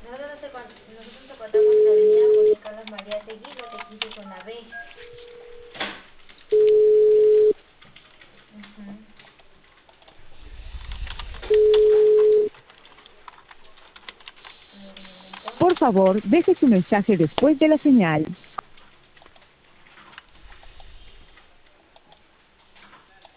Nosotros nos encontramos en la avenida José Carlos María Tegui, lote 15 zona B. Ujú. A ver, un momento. Por favor, deje su mensaje después de la señal.